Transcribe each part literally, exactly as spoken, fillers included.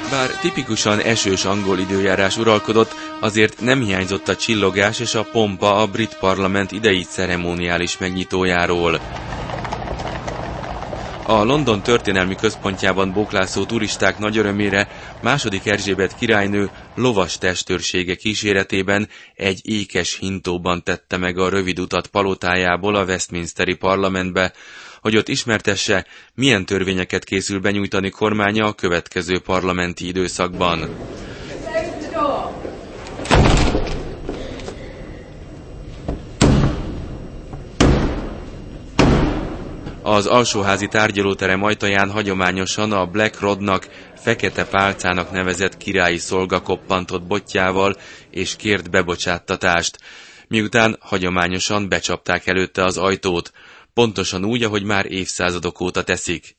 Bár tipikusan esős angol időjárás uralkodott, azért nem hiányzott a csillogás és a pompa a brit parlament idei ceremoniális megnyitójáról. A London történelmi központjában bóklászó turisták nagy örömére második Erzsébet királynő lovas testőrsége kíséretében egy ékes hintóban tette meg a rövid utat palotájából a Westminsteri parlamentbe, hogy ott ismertesse, milyen törvényeket készül benyújtani kormánya a következő parlamenti időszakban. Az alsóházi tárgyalóterem ajtaján hagyományosan a Black Rodnak, fekete pálcának nevezett királyi szolga koppantott botjával és kért bebocsáttatást, miután hagyományosan becsapták előtte az ajtót, pontosan úgy, ahogy már évszázadok óta teszik.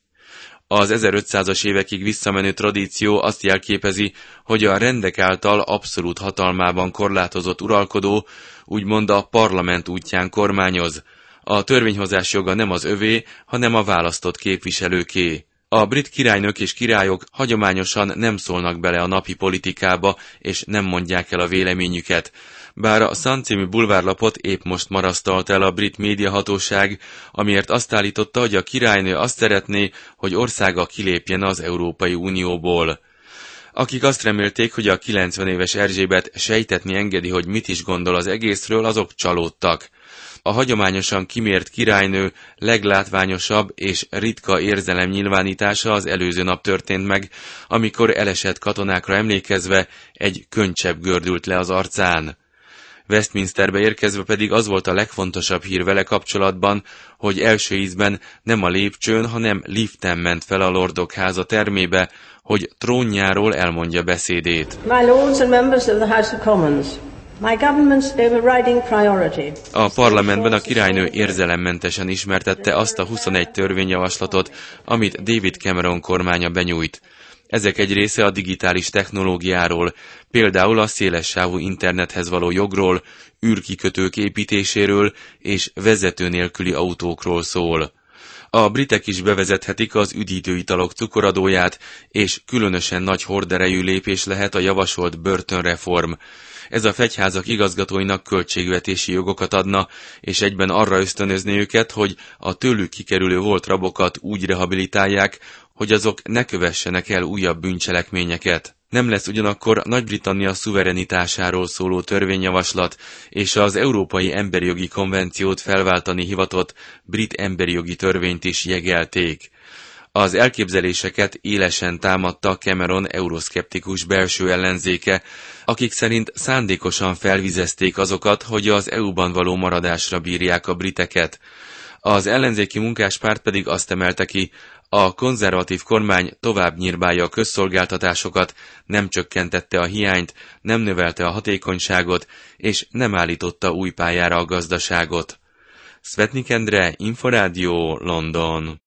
Az ezerötszázas évekig visszamenő tradíció azt jelképezi, hogy a rendek által abszolút hatalmában korlátozott uralkodó úgymond a parlament útján kormányoz. A törvényhozás joga nem az övé, hanem a választott képviselőké. A brit királynők és királyok hagyományosan nem szólnak bele a napi politikába, és nem mondják el a véleményüket. Bár a Sun című bulvárlapot épp most marasztalt el a brit médiahatóság, amiért azt állította, hogy a királynő azt szeretné, hogy országa kilépjen az Európai Unióból. Akik azt remélték, hogy a kilencven éves Erzsébet sejtetni engedi, hogy mit is gondol az egészről, azok csalódtak. A hagyományosan kimért királynő leglátványosabb és ritka érzelemnyilvánítása az előző nap történt meg, amikor elesett katonákra emlékezve egy könycsepp gördült le az arcán. Westminsterbe érkezve pedig az volt a legfontosabb hír vele kapcsolatban, hogy első ízben nem a lépcsőn, hanem liften ment fel a Lordok háza termébe, hogy trónjáról elmondja beszédét. My lords and members of the House of Commons. My government's overriding priority. A parlamentben a királynő érzelemmentesen ismertette azt a huszonegy törvényjavaslatot, amit David Cameron kormánya benyújt. Ezek egy része a digitális technológiáról, például a szélessávú internethez való jogról, űrkikötők építéséről és vezető nélküli autókról szól. A britek is bevezethetik az üdítőitalok cukoradóját, és különösen nagy horderejű lépés lehet a javasolt börtönreform. Ez a fegyházak igazgatóinak költségvetési jogokat adna, és egyben arra ösztönözni őket, hogy a tőlük kikerülő volt rabokat úgy rehabilitálják, hogy azok ne kövessenek el újabb bűncselekményeket. Nem lesz ugyanakkor Nagy-Britannia szuverenitásáról szóló törvényjavaslat, és az Európai Emberi Jogi Konvenciót felváltani hivatott brit emberi jogi törvényt is jegelték. Az elképzeléseket élesen támadta Cameron euroszkeptikus belső ellenzéke, akik szerint szándékosan felvizezték azokat, hogy az é u-ban való maradásra bírják a briteket. Az ellenzéki munkáspárt pedig azt emelte ki, a konzervatív kormány tovább nyírbálja a közszolgáltatásokat, nem csökkentette a hiányt, nem növelte a hatékonyságot, és nem állította új pályára a gazdaságot. Szvetnik Endre, Inforádió, London.